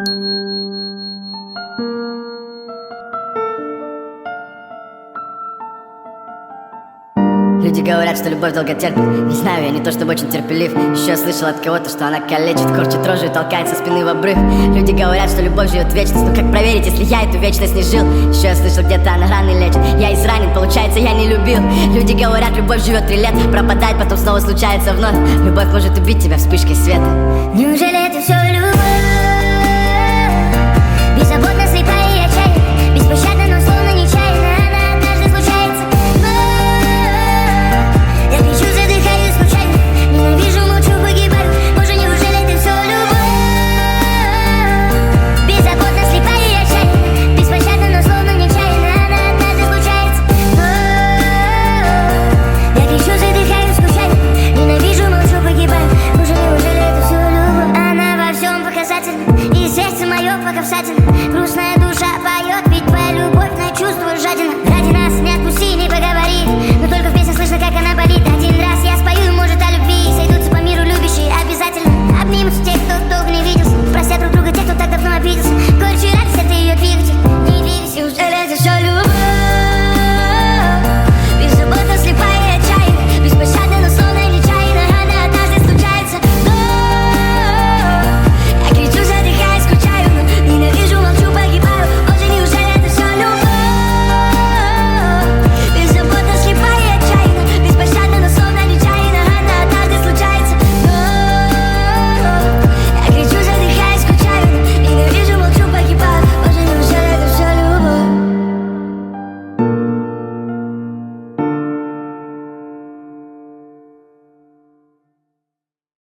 Люди говорят, что любовь долго терпит. Не знаю, я не то чтобы очень терпелив. Еще я слышал от кого-то, что она калечит, корчит рожу и толкает со спины в обрыв. Люди говорят, что любовь живет вечность. Но как проверить, если я эту вечность не жил? Еще я слышал, где-то она раны лечит. Я изранен, получается, я не любил. Люди говорят, любовь живет 3 лета, пропадает, потом снова случается вновь. Любовь может убить тебя вспышкой света. Неужели это все любовь? Беззаботно, слепая и отчаянна, беспощадна, но словно нечаянно. Она однажды случается. Я кричу, задыхаюсь случайно, ненавижу, молчу, погибаю. Боже, неужели это все любовь? Беззаботно, слепая и отчаянна, беспощадна, но словно нечаянно. Она однажды случается. Я кричу, задыхаюсь случайно, ненавижу, молчу, погибаю. Боже, неужели это все любовь? Она во всем показательна, и сердце мое пока всадина. Грустная душа поет, ведь твоя любовь на чувство